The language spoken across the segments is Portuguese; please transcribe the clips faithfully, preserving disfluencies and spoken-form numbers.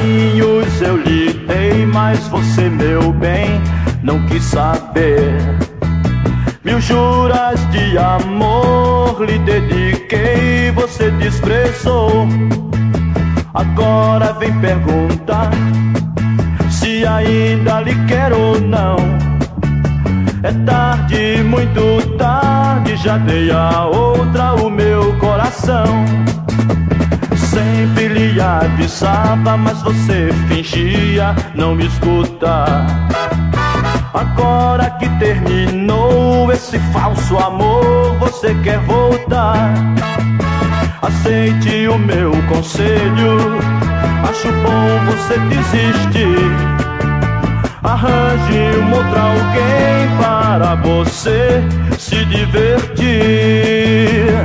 carinhos eu lhe dei, mas você, meu bem, não quis saber. Mil juras de amor lhe dediquei, você desprezou. Agora vem perguntar se ainda lhe quero ou não. É tarde, muito tarde, já dei a outra o meu coração. Sempre lhe avisava, mas você fingia não me escutar. Agora que terminou esse falso amor, você quer voltar. Aceite o meu conselho, acho bom você desistir. Arranje um outro alguém para você se divertir.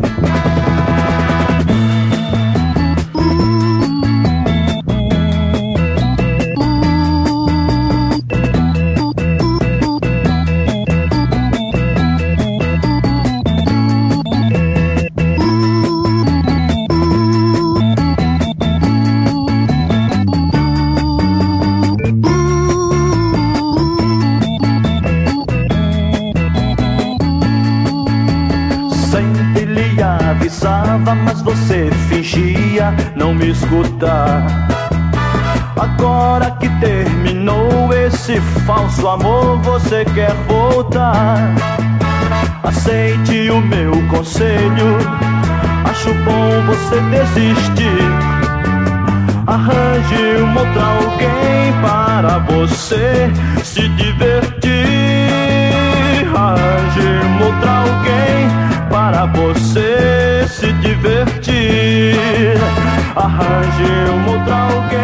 Sempre lhe avisava, mas você fingia não me escutar. Agora que terminou esse falso amor, você quer voltar. Aceite o meu conselho, acho bom você desistir. Arranje um outro alguém para você se divertir. Arranje um outro alguém para você se divertir. Arranje um outro alguém